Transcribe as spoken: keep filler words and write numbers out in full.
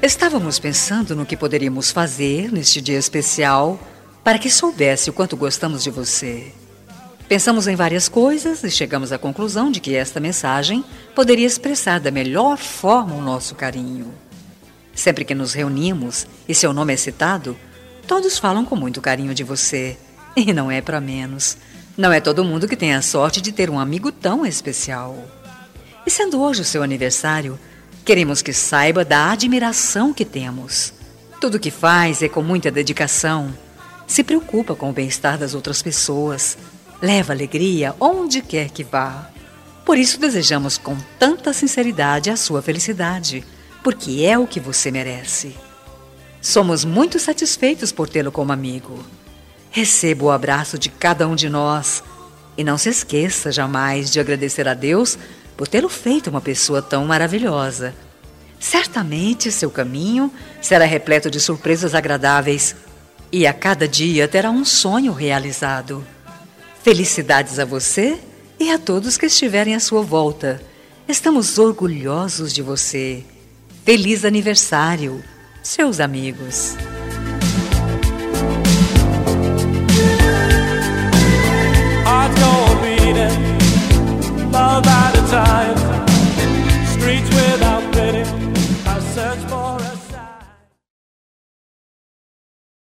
Estávamos pensando no que poderíamos fazer neste dia especial para que soubesse o quanto gostamos de você. Pensamos em várias coisas e chegamos à conclusão de que esta mensagem poderia expressar da melhor forma o nosso carinho. Sempre que nos reunimos e seu nome é citado, todos falam com muito carinho de você. E não é para menos. Não é todo mundo que tem a sorte de ter um amigo tão especial. E sendo hoje o seu aniversário, queremos que saiba da admiração que temos. Tudo que faz é com muita dedicação. Se preocupa com o bem-estar das outras pessoas. Leva alegria onde quer que vá. Por isso desejamos com tanta sinceridade a sua felicidade, porque é o que você merece. Somos muito satisfeitos por tê-lo como amigo. Receba o abraço de cada um de nós e não se esqueça jamais de agradecer a Deus por tê-lo feito uma pessoa tão maravilhosa. Certamente seu caminho será repleto de surpresas agradáveis e a cada dia terá um sonho realizado. Felicidades a você e a todos que estiverem à sua volta. Estamos orgulhosos de você. Feliz aniversário, seus amigos. Hearts go beating, love at a time.